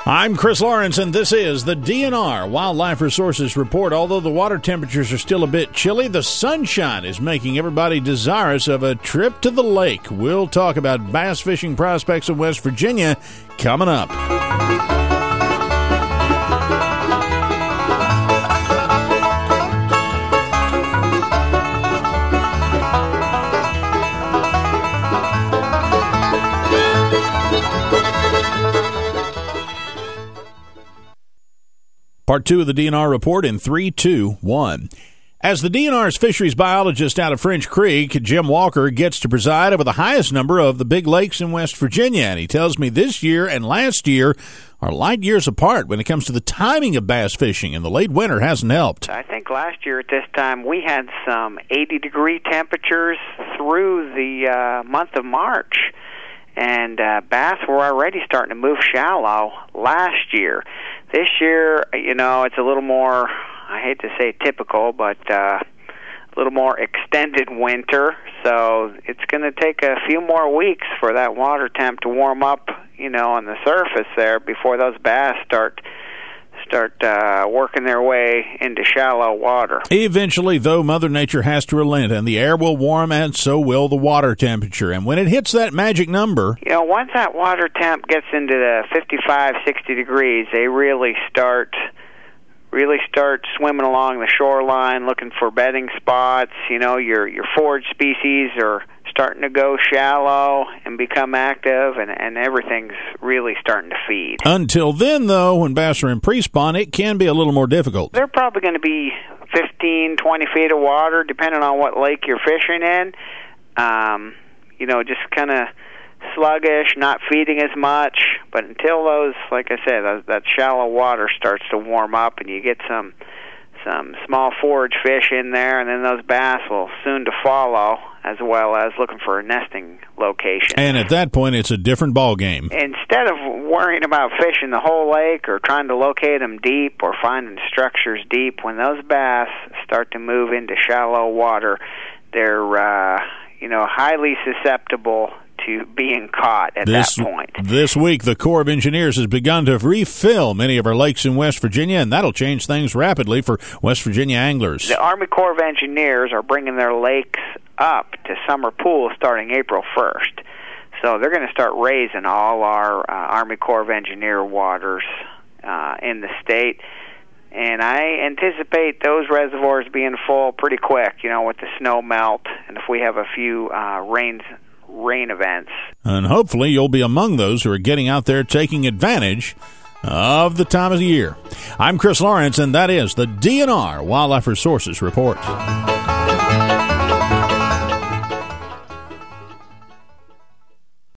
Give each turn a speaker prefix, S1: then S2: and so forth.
S1: I'm Chris Lawrence, and this is the DNR Wildlife Resources Report. Although the water temperatures are still a bit chilly, the sunshine is making everybody desirous of a trip to the lake. We'll talk about bass fishing prospects in West Virginia coming up. Part 2 of the DNR report in 3, 2, 1. As the DNR's fisheries biologist out of French Creek, Jim Walker gets to preside over the highest number of the big lakes in West Virginia. And he tells me this year and last year are light years apart when it comes to the timing of bass fishing, and the late winter hasn't helped.
S2: I think last year at this time we had some 80-degree temperatures through the month of March. And bass were already starting to move shallow last year. This year, it's a little more, I hate to say typical, but a little more extended winter. So it's going to take a few more weeks for that water temp to warm up, on the surface there before those bass start working their way into shallow water.
S1: Eventually, though, Mother Nature has to relent, and the air will warm, and so will the water temperature. And when it hits that magic number...
S2: once that water temp gets into the 55, 60 degrees, they really start swimming along the shoreline, looking for bedding spots. Your forage species are starting to go shallow and become active, and everything's really starting to feed.
S1: Until then, though, when bass are in pre-spawn, it can be a little more difficult.
S2: They're probably going to be 15, 20 feet of water, depending on what lake you're fishing in. Just kind of sluggish, not feeding as much. But until those, like I said, that shallow water starts to warm up and you get some small forage fish in there, and then those bass will soon to follow, as well as looking for a nesting location.
S1: And at that point, it's a different ball game.
S2: Instead of worrying about fishing the whole lake or trying to locate them deep or finding structures deep, when those bass start to move into shallow water, they're highly susceptible to being caught at that point.
S1: This week, the Corps of Engineers has begun to refill many of our lakes in West Virginia, and that'll change things rapidly for West Virginia anglers.
S2: The Army Corps of Engineers are bringing their lakes up to summer pools starting April 1st. So they're going to start raising all our Army Corps of Engineer waters in the state. And I anticipate those reservoirs being full pretty quick, with the snow melt, and if we have a few rain events.
S1: And hopefully you'll be among those who are getting out there taking advantage of the time of the year. I'm Chris Lawrence, and that is the DNR Wildlife Resources Report.